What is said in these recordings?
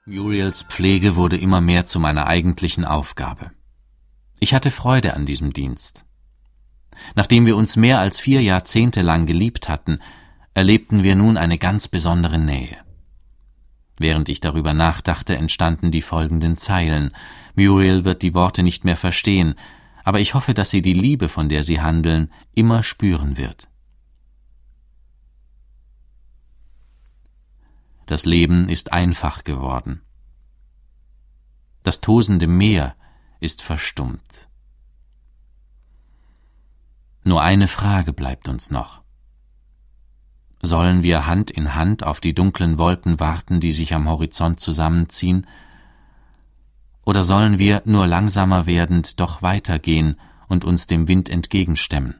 Muriels Pflege wurde immer mehr zu meiner eigentlichen Aufgabe. Ich hatte Freude an diesem Dienst. Nachdem wir uns mehr als 4 Jahrzehnte lang geliebt hatten, erlebten wir nun eine ganz besondere Nähe. Während ich darüber nachdachte, entstanden die folgenden Zeilen. Muriel wird die Worte nicht mehr verstehen, aber ich hoffe, dass sie die Liebe, von der sie handeln, immer spüren wird. Das Leben ist einfach geworden. Das tosende Meer ist verstummt. Nur eine Frage bleibt uns noch. Sollen wir Hand in Hand auf die dunklen Wolken warten, die sich am Horizont zusammenziehen? Oder sollen wir, nur langsamer werdend, doch weitergehen und uns dem Wind entgegenstemmen?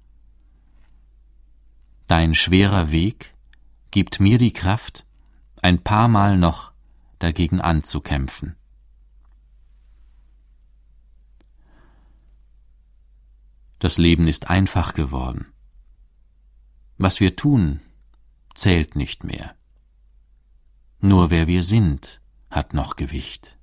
Dein schwerer Weg gibt mir die Kraft, ein paar Mal noch dagegen anzukämpfen. Das Leben ist einfach geworden. Was wir tun, zählt nicht mehr. Nur wer wir sind, hat noch Gewicht.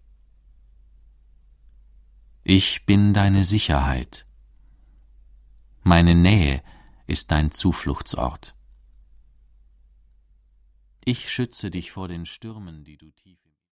Ich bin deine Sicherheit. Meine Nähe ist dein Zufluchtsort. Ich schütze dich vor den Stürmen, die du tief